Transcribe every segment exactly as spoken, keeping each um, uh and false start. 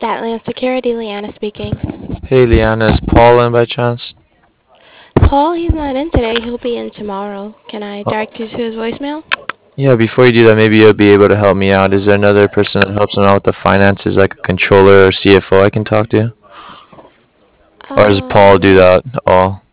Statland Security, Leanna speaking. Hey, Liana, is Paul in by chance? Paul, he's not in today. He'll be in tomorrow. Can I Oh, direct you to his voicemail? yeah, before you do that, maybe you'll be able to help me out. Is there another person that helps him out with the finances, like a controller or C F O I can talk to? Or does Paul do Um, that all?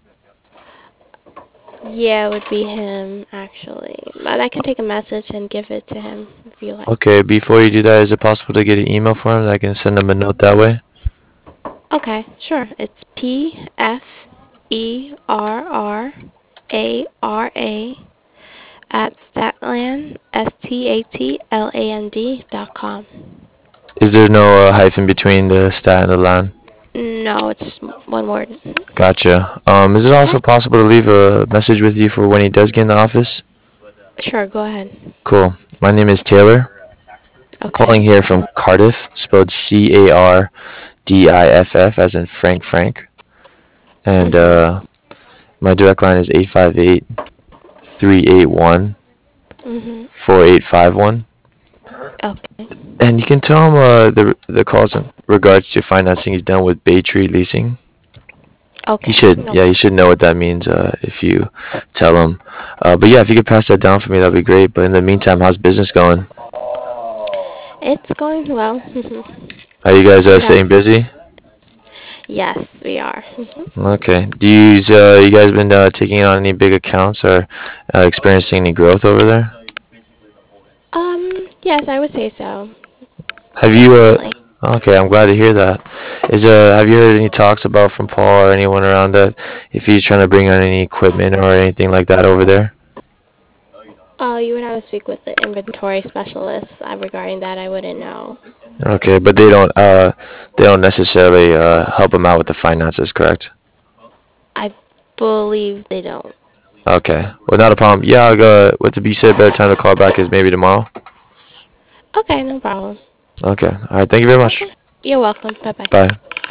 yeah, it would be him, actually. But I can take a message and give it to him if you like. Okay, before you do that, is it possible to get an email for him that I can send him a note that way? Okay, sure. It's P F E R R A R A at Statland, S T A T L A N D dot com. Is there no uh, hyphen between the stat and the line? No, it's one word. Gotcha. Um, is it Okay, also possible to leave a message with you for when he does get in the office? sure, go ahead. Cool. My name is Taylor. Calling Okay. here from Cardiff, spelled C A R D I F F, as in Frank Frank. And Mhm. uh, my direct line is eight five eight, three eight one, Mhm. four eight five one. Okay. And you can tell him uh, the the calls in regards to financing is done with Baytree Leasing. He Okay. should, No yeah, he problem. should know what that means uh, if you tell him. Uh, but yeah, if you could pass that down for me, that'd be great. But in the meantime, how's business going? It's going well. Are you guys uh, Got. staying busy? Yes, we are. Mhm. Okay. Do you use, uh, you guys been uh, taking on any big accounts or uh, experiencing any growth over there? Um. Yes, I would say so. Have you uh Definitely. okay, I'm glad to hear that. Is uh have you heard any talks about from Paul or anyone around that if he's trying to bring on any equipment or anything like that over there? Oh, you would have to speak with the inventory specialist uh, regarding that. I wouldn't know. Okay, but they don't uh they don't necessarily uh help him out with the finances, correct? I believe they don't. Okay. Well, not a problem. Yeah, I'll go with the be said better time to call back is maybe tomorrow. Okay, no problem. Okay. All right, thank you very much. Okay. You're welcome. Bye bye. Bye.